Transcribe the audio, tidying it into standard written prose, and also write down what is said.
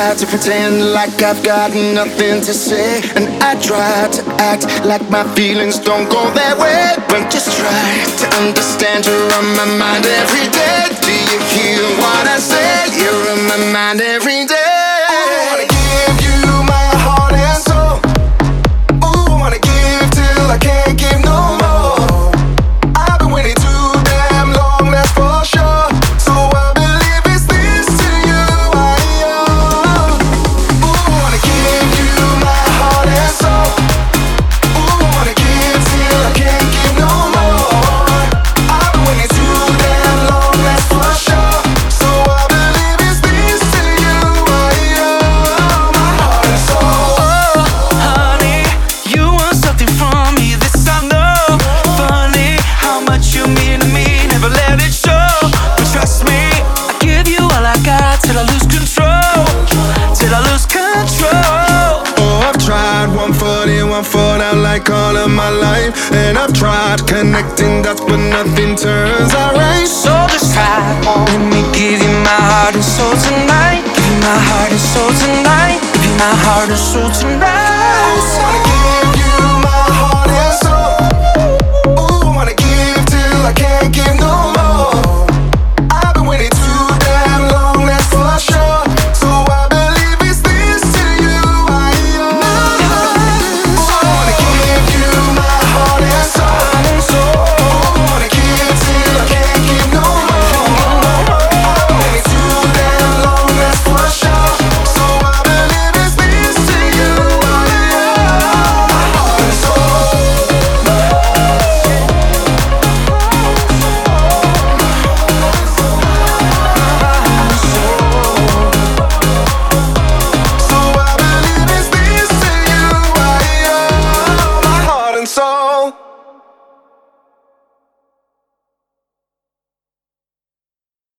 try to pretend like I've got nothing to say, and I try to act like my feelings don't go that way. But just try to understand, you're on my mind every day. Do you hear what I say? You're on my mind every day. I wanna give you my heart and soul. Ooh, I wanna give till I can't give no more. I've been waiting too damn long, that's for sure. So I believe it's this to you I owe. Ooh, I wanna give you my heart and soul. Ooh, I wanna give till I can't give no more. I've been waiting too damn long, that's for sure. So I believe it's this to you I owe. My heart and soul. Oh, honey, you want something from me, this I know. Funny how much you mean to me, never let it show. But trust me, I give you all I got till I lose control. Till I lose control. Oh, I've tried 1 foot in, 1 foot out like all of my life. And I've tried connecting dots, but nothing turns out right. So just try, let me give you my heart and soul tonight. Give you my heart and soul tonight. Give you my heart and soul tonight. I wanna give you my heart and soul. Ooh, I wanna give till I can't give no more.